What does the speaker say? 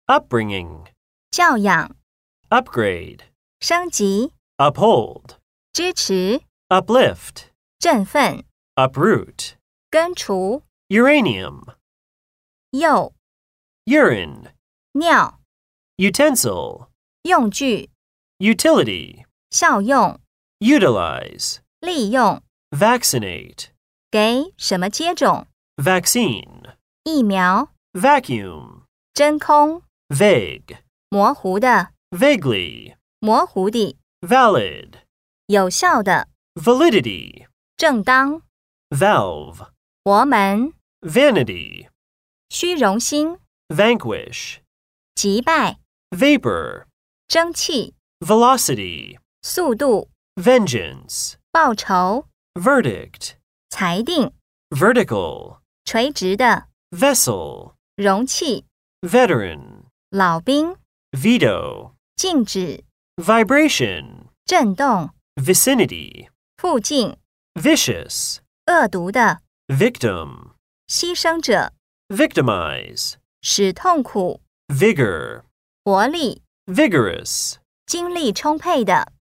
upbringing, 教养、 upgrade, 升级、 uphold, 支持、 uplift, 振奋、 uproot, 根除、 uranium, 釉、 urine, 尿、 utensil, 用具、 utility, 效用、 utilize, 利用、 vaccinate, 给什么接种、 vaccine, 疫苗、 vacuum, 真空、 vague, 模糊的、 vaguely, 模糊地、 valid, 有效的、 validity, 正当、 valve, 活门、 vanity, 虚荣心、 vanquish, 击败、 vapor, 蒸汽、 velocity, 速度、 vengeance, 报酬、 verdict, 裁定、 vertical, 垂直的、 vessel, 容器、 veteran, 老兵、 veto, 静止、 vibration, 震动、 vicinity, 附近、 vicious, 恶毒的、 victim, 牺牲者、 victimize, 使痛苦、 vigor, 活力、 vigorous. 精力充沛的。